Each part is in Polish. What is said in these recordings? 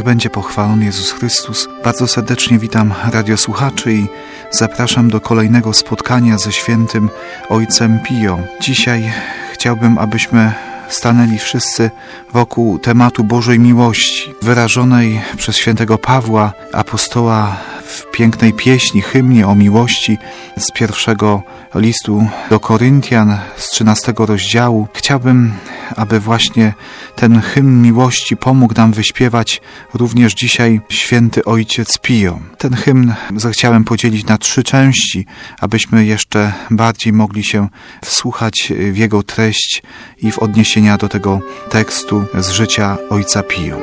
będzie pochwalony Jezus Chrystus. Bardzo serdecznie witam radiosłuchaczy i zapraszam do kolejnego spotkania ze świętym Ojcem Pio. Dzisiaj chciałbym, abyśmy stanęli wszyscy wokół tematu Bożej miłości, wyrażonej przez świętego Pawła, apostoła w pięknej pieśni, hymnie o miłości z pierwszego listu do Koryntian, z 13 rozdziału. Chciałbym, aby właśnie ten hymn miłości pomógł nam wyśpiewać również dzisiaj święty Ojciec Pio. Ten hymn zechciałem podzielić na 3 części, abyśmy jeszcze bardziej mogli się wsłuchać w jego treść i w odniesienia do tego tekstu z życia Ojca Pio.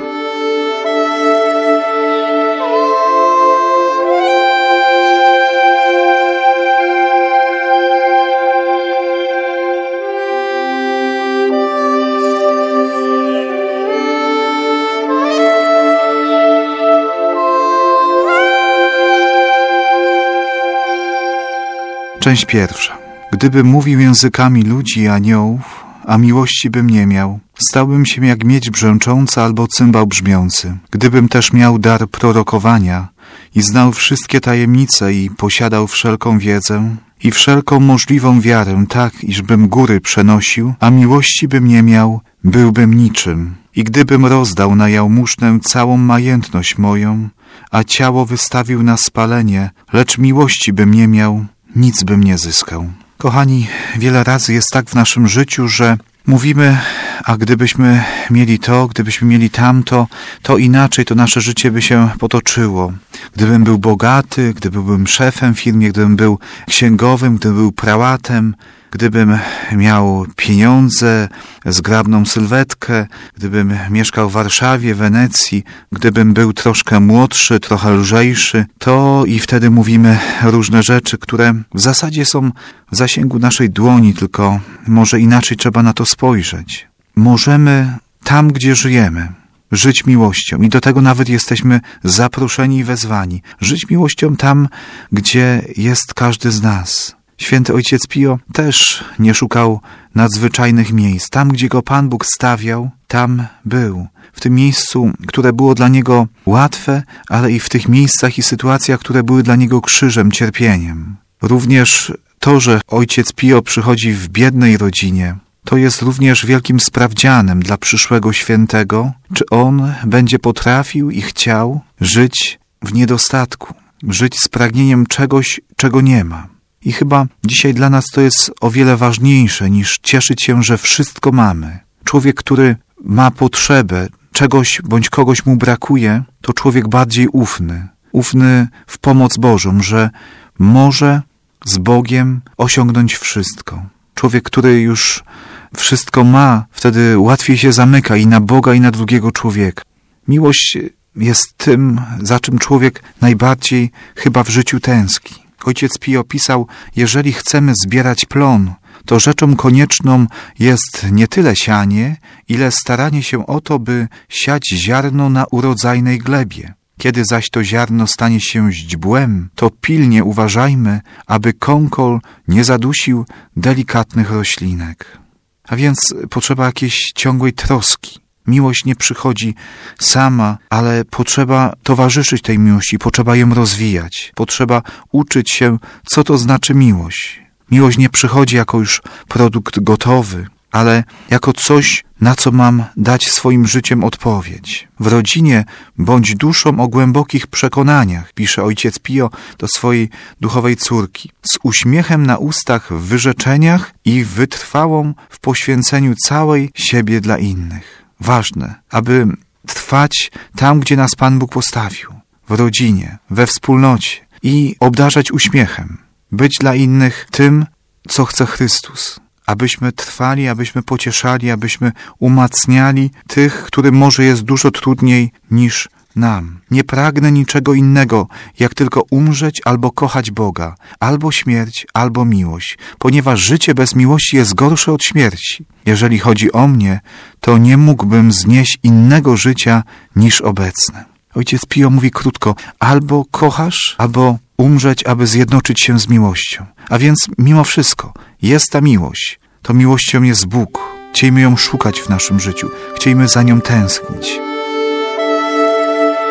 Część pierwsza. Gdybym mówił językami ludzi i aniołów, a miłości bym nie miał, stałbym się jak miedź brzęcząca albo cymbał brzmiący. Gdybym też miał dar prorokowania i znał wszystkie tajemnice i posiadał wszelką wiedzę i wszelką możliwą wiarę, tak iżbym góry przenosił, a miłości bym nie miał, byłbym niczym. I gdybym rozdał na jałmużnę całą majętność moją, a ciało wystawił na spalenie, lecz miłości bym nie miał, nic bym nie zyskał. Kochani, wiele razy jest tak w naszym życiu, że mówimy, a gdybyśmy mieli to, gdybyśmy mieli tamto, to inaczej to nasze życie by się potoczyło. Gdybym był bogaty, gdybym był szefem w firmie, gdybym był księgowym, gdybym był prałatem, gdybym miał pieniądze, zgrabną sylwetkę, gdybym mieszkał w Warszawie, Wenecji, gdybym był troszkę młodszy, trochę lżejszy, to i wtedy mówimy różne rzeczy, które w zasadzie są w zasięgu naszej dłoni, tylko może inaczej trzeba na to spojrzeć. Możemy tam, gdzie żyjemy, żyć miłością i do tego nawet jesteśmy zaproszeni i wezwani. Żyć miłością tam, gdzie jest każdy z nas. Święty Ojciec Pio też nie szukał nadzwyczajnych miejsc. Tam, gdzie go Pan Bóg stawiał, tam był. W tym miejscu, które było dla niego łatwe, ale i w tych miejscach i sytuacjach, które były dla niego krzyżem, cierpieniem. Również to, że Ojciec Pio przychodzi w biednej rodzinie, to jest również wielkim sprawdzianem dla przyszłego świętego, czy on będzie potrafił i chciał żyć w niedostatku, żyć z pragnieniem czegoś, czego nie ma. I chyba dzisiaj dla nas to jest o wiele ważniejsze niż cieszyć się, że wszystko mamy. Człowiek, który ma potrzebę czegoś bądź kogoś mu brakuje, to człowiek bardziej ufny. Ufny w pomoc Bożą, że może z Bogiem osiągnąć wszystko. Człowiek, który już wszystko ma, wtedy łatwiej się zamyka i na Boga, i na drugiego człowieka. Miłość jest tym, za czym człowiek najbardziej chyba w życiu tęskni. Ojciec Pio pisał, jeżeli chcemy zbierać plon, to rzeczą konieczną jest nie tyle sianie, ile staranie się o to, by siać ziarno na urodzajnej glebie. Kiedy zaś to ziarno stanie się źdźbłem, to pilnie uważajmy, aby kąkol nie zadusił delikatnych roślinek. A więc potrzeba jakiejś ciągłej troski. Miłość nie przychodzi sama, ale potrzeba towarzyszyć tej miłości, potrzeba ją rozwijać, potrzeba uczyć się, co to znaczy miłość. Miłość nie przychodzi jako już produkt gotowy, ale jako coś, na co mam dać swoim życiem odpowiedź. W rodzinie bądź duszą o głębokich przekonaniach, pisze Ojciec Pio do swojej duchowej córki, z uśmiechem na ustach w wyrzeczeniach i wytrwałą w poświęceniu całej siebie dla innych. Ważne, aby trwać tam, gdzie nas Pan Bóg postawił, w rodzinie, we wspólnocie i obdarzać uśmiechem, być dla innych tym, co chce Chrystus. Abyśmy trwali, abyśmy pocieszali, abyśmy umacniali tych, którym może jest dużo trudniej niż nam. Nie pragnę niczego innego, jak tylko umrzeć albo kochać Boga, albo śmierć, albo miłość, ponieważ życie bez miłości jest gorsze od śmierci. Jeżeli chodzi o mnie, to nie mógłbym znieść innego życia niż obecne. Ojciec Pio mówi krótko, albo kochasz, albo umrzeć, aby zjednoczyć się z miłością. A więc mimo wszystko jest ta miłość. To miłością jest Bóg. Chciejmy ją szukać w naszym życiu. Chciejmy za nią tęsknić.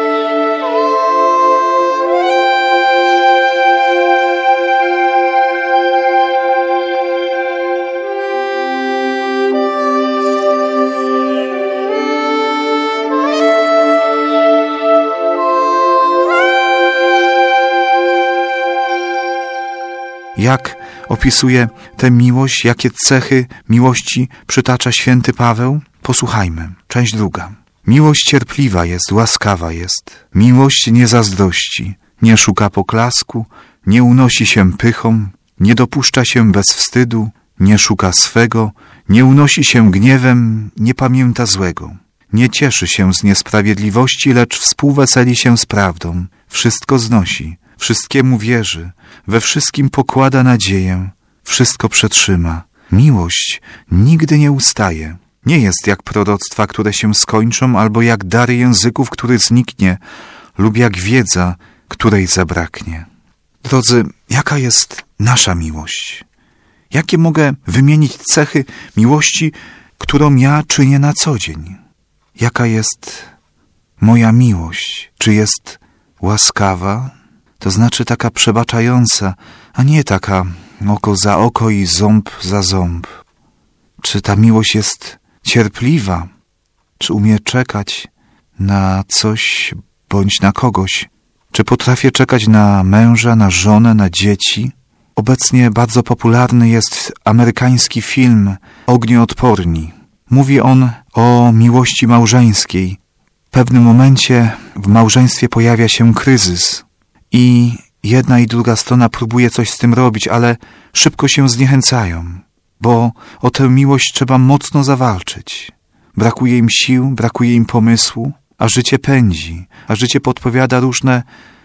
Jak opisuje tę miłość, jakie cechy miłości przytacza święty Paweł? Posłuchajmy. Część 2. Miłość cierpliwa jest, łaskawa jest. Miłość nie zazdrości, nie szuka poklasku, nie unosi się pychą, nie dopuszcza się bezwstydu, nie szuka swego, nie unosi się gniewem, nie pamięta złego. Nie cieszy się z niesprawiedliwości, lecz współweseli się z prawdą. Wszystko znosi, wszystkiemu wierzy, we wszystkim pokłada nadzieję, wszystko przetrzyma. Miłość nigdy nie ustaje. Nie jest jak proroctwa, które się skończą, albo jak dar języków, który zniknie, lub jak wiedza, której zabraknie. Drodzy, jaka jest nasza miłość? Jakie mogę wymienić cechy miłości, którą ja czynię na co dzień? Jaka jest moja miłość? Czy jest łaskawa? To znaczy taka przebaczająca, a nie taka oko za oko i ząb za ząb. Czy ta miłość jest cierpliwa? Czy umie czekać na coś bądź na kogoś? Czy potrafię czekać na męża, na żonę, na dzieci? Obecnie bardzo popularny jest amerykański film Ognioodporni. Mówi on o miłości małżeńskiej. W pewnym momencie w małżeństwie pojawia się kryzys i jedna i druga strona próbuje coś z tym robić, ale szybko się zniechęcają, bo o tę miłość trzeba mocno zawalczyć. Brakuje im sił, brakuje im pomysłu, a życie pędzi, a życie podpowiada różne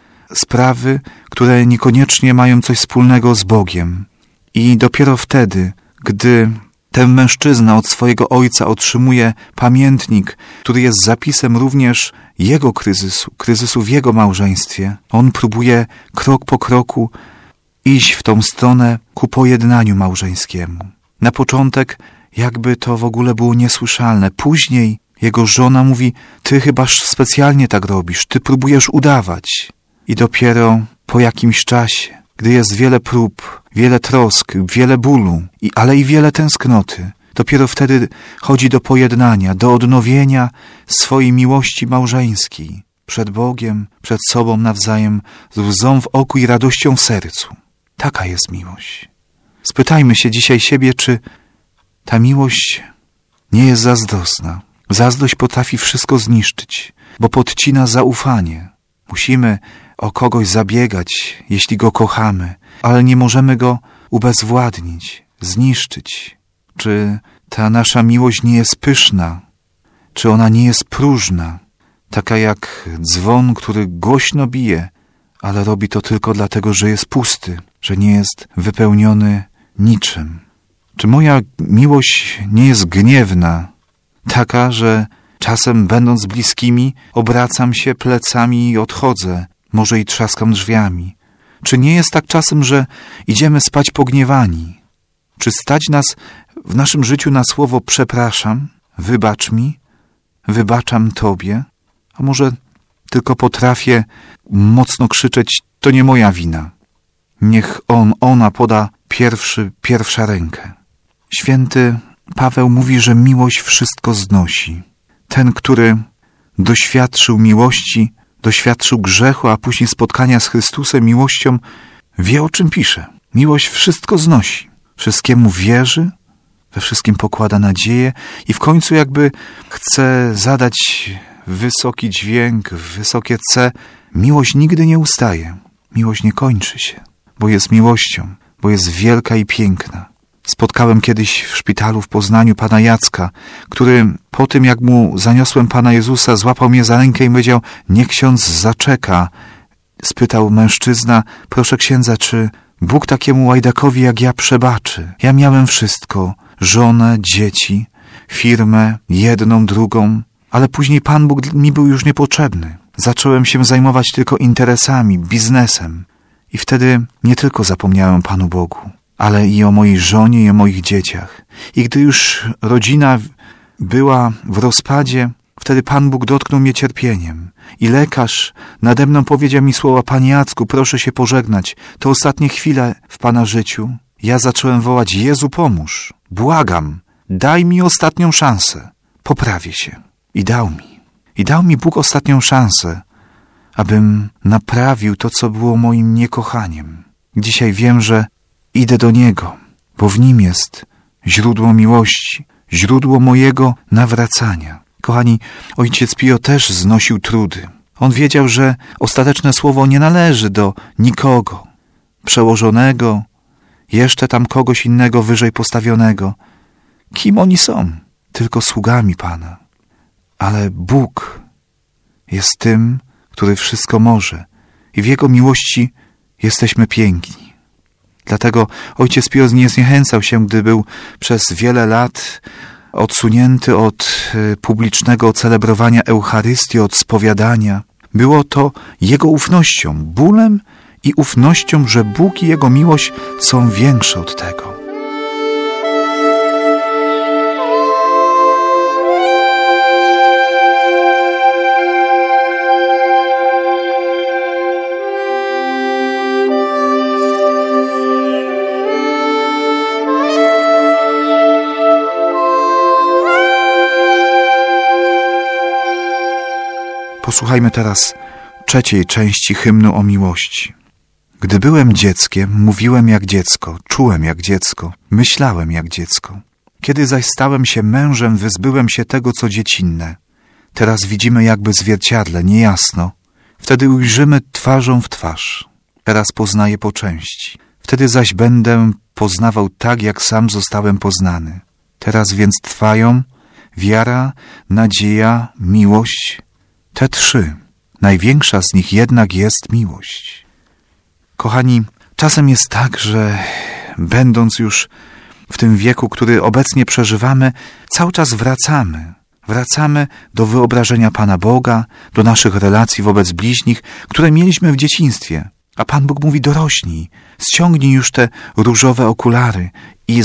sprawy, które niekoniecznie mają coś wspólnego z Bogiem. I dopiero wtedy, gdy ten mężczyzna od swojego ojca otrzymuje pamiętnik, który jest zapisem również jego kryzysu w jego małżeństwie, on próbuje krok po kroku iść w tą stronę ku pojednaniu małżeńskiemu. Na początek jakby to w ogóle było niesłyszalne. Później jego żona mówi: ty chyba specjalnie tak robisz, ty próbujesz udawać. I dopiero po jakimś czasie, gdy jest wiele prób, wiele trosk, wiele bólu, ale i wiele tęsknoty, dopiero wtedy chodzi do pojednania, do odnowienia swojej miłości małżeńskiej przed Bogiem, przed sobą nawzajem, z łzą w oku i radością w sercu. Taka jest miłość. Spytajmy się dzisiaj siebie, czy ta miłość nie jest zazdrosna. Zazdrość potrafi wszystko zniszczyć, bo podcina zaufanie. Musimy o kogoś zabiegać, jeśli go kochamy, ale nie możemy go ubezwładnić, zniszczyć. Czy ta nasza miłość nie jest pyszna? Czy ona nie jest próżna? Taka jak dzwon, który głośno bije, ale robi to tylko dlatego, że jest pusty, że nie jest wypełniony niczym. Czy moja miłość nie jest gniewna, taka, że czasem będąc bliskimi obracam się plecami i odchodzę, może i trzaskam drzwiami? Czy nie jest tak czasem, że idziemy spać pogniewani? Czy stać nas w naszym życiu na słowo przepraszam, wybacz mi, wybaczam Tobie? A może tylko potrafię mocno krzyczeć: to nie moja wina. Niech ona poda pierwsza rękę. Święty Paweł mówi, że miłość wszystko znosi. Ten, który doświadczył miłości, doświadczył grzechu, a później spotkania z Chrystusem miłością, wie, o czym pisze. Miłość wszystko znosi. Wszystkiemu wierzy, we wszystkim pokłada nadzieję i w końcu jakby chce zadać wysoki dźwięk, wysokie C. Miłość nigdy nie ustaje. Miłość nie kończy się, bo jest miłością, bo jest wielka i piękna. Spotkałem kiedyś w szpitalu w Poznaniu pana Jacka, który po tym, jak mu zaniosłem Pana Jezusa, złapał mnie za rękę i powiedział: niech ksiądz zaczeka. Spytał mężczyzna: proszę księdza, czy Bóg takiemu łajdakowi jak ja przebaczy? Ja miałem wszystko, żonę, dzieci, firmę, jedną, drugą, ale później Pan Bóg mi był już niepotrzebny. Zacząłem się zajmować tylko interesami, biznesem i wtedy nie tylko zapomniałem Panu Bogu, ale i o mojej żonie i o moich dzieciach. I gdy już rodzina była w rozpadzie, wtedy Pan Bóg dotknął mnie cierpieniem. I lekarz nade mną powiedział mi słowa: Panie Jacku, proszę się pożegnać. To ostatnie chwile w Pana życiu. Ja zacząłem wołać: Jezu, pomóż. Błagam, daj mi ostatnią szansę. Poprawię się. I dał mi. I dał mi Bóg ostatnią szansę, abym naprawił to, co było moim niekochaniem. Dzisiaj wiem, że idę do Niego, bo w Nim jest źródło miłości, źródło mojego nawracania. Kochani, ojciec Pio też znosił trudy. On wiedział, że ostateczne słowo nie należy do nikogo przełożonego, jeszcze tam kogoś innego wyżej postawionego. Kim oni są? Tylko sługami Pana. Ale Bóg jest tym, który wszystko może i w Jego miłości jesteśmy piękni. Dlatego ojciec Pio nie zniechęcał się, gdy był przez wiele lat odsunięty od publicznego celebrowania Eucharystii, od spowiadania. Było to jego ufnością, bólem i ufnością, że Bóg i Jego miłość są większe od tego. Posłuchajmy teraz trzeciej części hymnu o miłości. Gdy byłem dzieckiem, mówiłem jak dziecko, czułem jak dziecko, myślałem jak dziecko. Kiedy zaś stałem się mężem, wyzbyłem się tego, co dziecinne. Teraz widzimy jakby zwierciadle, niejasno. Wtedy ujrzymy twarzą w twarz. Teraz poznaję po części. Wtedy zaś będę poznawał tak, jak sam zostałem poznany. Teraz więc trwają wiara, nadzieja, miłość. Te trzy. Największa z nich jednak jest miłość. Kochani, czasem jest tak, że będąc już w tym wieku, który obecnie przeżywamy, cały czas wracamy do wyobrażenia Pana Boga, do naszych relacji wobec bliźnich, które mieliśmy w dzieciństwie. A Pan Bóg mówi: dorośnij, ściągnij już te różowe okulary i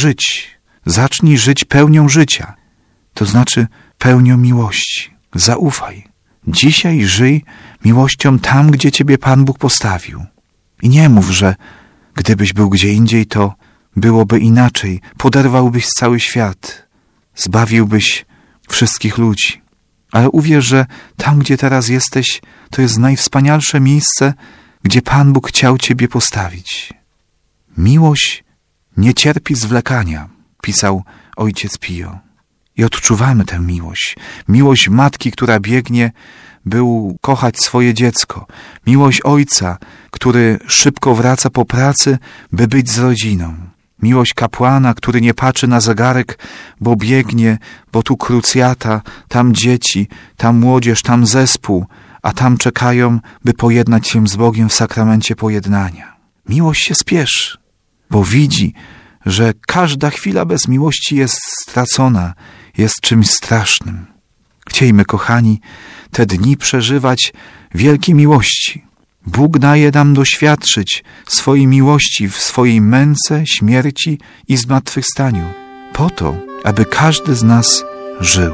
zacznij żyć pełnią życia, to znaczy pełnią miłości. Zaufaj. Dzisiaj żyj miłością tam, gdzie Ciebie Pan Bóg postawił. I nie mów, że gdybyś był gdzie indziej, to byłoby inaczej. Poderwałbyś cały świat. Zbawiłbyś wszystkich ludzi. Ale uwierz, że tam, gdzie teraz jesteś, to jest najwspanialsze miejsce, gdzie Pan Bóg chciał Ciebie postawić. Miłość nie cierpi zwlekania, pisał ojciec Pio. I odczuwamy tę miłość. Miłość matki, która biegnie, by kochać swoje dziecko. Miłość ojca, który szybko wraca po pracy, by być z rodziną. Miłość kapłana, który nie patrzy na zegarek, bo biegnie, bo tu krucjata, tam dzieci, tam młodzież, tam zespół, a tam czekają, by pojednać się z Bogiem w sakramencie pojednania. Miłość się spieszy, bo widzi, że każda chwila bez miłości jest stracona, jest czymś strasznym. Chciejmy, kochani, te dni przeżywać wielkiej miłości. Bóg daje nam doświadczyć swojej miłości w swojej męce, śmierci i zmartwychwstaniu, po to, aby każdy z nas żył.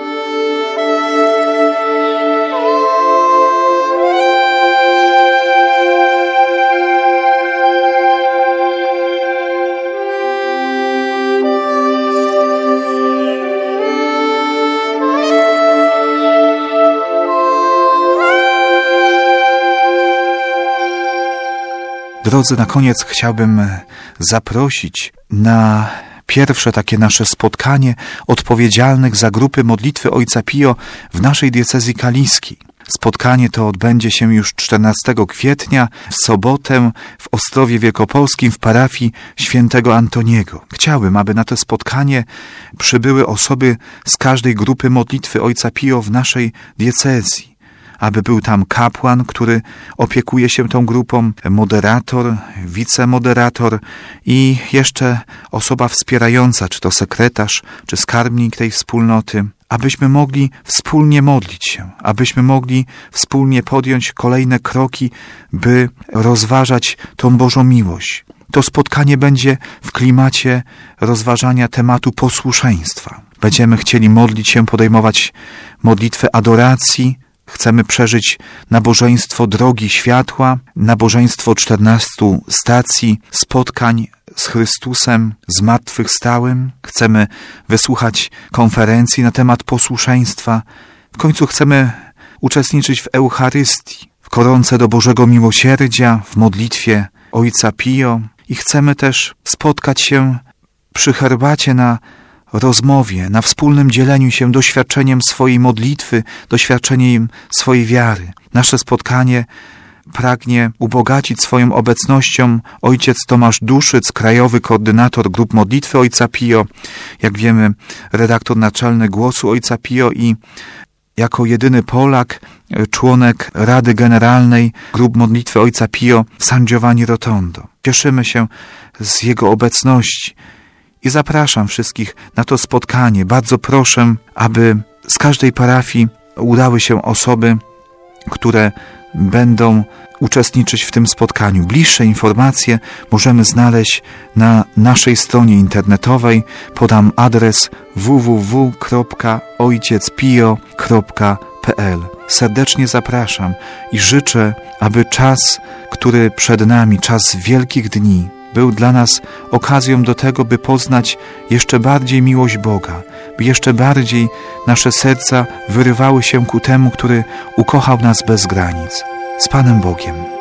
Drodzy, na koniec chciałbym zaprosić na pierwsze takie nasze spotkanie odpowiedzialnych za grupy modlitwy Ojca Pio w naszej diecezji kaliskiej. Spotkanie to odbędzie się już 14 kwietnia w sobotę w Ostrowie Wielkopolskim w parafii świętego Antoniego. Chciałbym, aby na to spotkanie przybyły osoby z każdej grupy modlitwy Ojca Pio w naszej diecezji. Aby był tam kapłan, który opiekuje się tą grupą, moderator, wicemoderator i jeszcze osoba wspierająca, czy to sekretarz, czy skarbnik tej wspólnoty, abyśmy mogli wspólnie modlić się, abyśmy mogli wspólnie podjąć kolejne kroki, by rozważać tą Bożą miłość. To spotkanie będzie w klimacie rozważania tematu posłuszeństwa. Będziemy chcieli modlić się, podejmować modlitwę adoracji. Chcemy przeżyć nabożeństwo drogi światła, nabożeństwo 14 stacji, spotkań z Chrystusem zmartwychwstałym. Chcemy wysłuchać konferencji na temat posłuszeństwa. W końcu chcemy uczestniczyć w Eucharystii, w koronce do Bożego Miłosierdzia, w modlitwie Ojca Pio i chcemy też spotkać się przy herbacie na rozmowie, na wspólnym dzieleniu się doświadczeniem swojej modlitwy, doświadczeniem swojej wiary. Nasze spotkanie pragnie ubogacić swoją obecnością ojciec Tomasz Duszyc, krajowy koordynator grup modlitwy Ojca Pio, jak wiemy redaktor naczelny Głosu Ojca Pio i jako jedyny Polak, członek Rady Generalnej Grup Modlitwy Ojca Pio San Giovanni Rotondo. Cieszymy się z jego obecności i zapraszam wszystkich na to spotkanie. Bardzo proszę, aby z każdej parafii udały się osoby, które będą uczestniczyć w tym spotkaniu. Bliższe informacje możemy znaleźć na naszej stronie internetowej. Podam adres www.ojciecpio.pl. Serdecznie zapraszam i życzę, aby czas, który przed nami, czas wielkich dni, był dla nas okazją do tego, by poznać jeszcze bardziej miłość Boga, by jeszcze bardziej nasze serca wyrywały się ku temu, który ukochał nas bez granic. Z Panem Bogiem.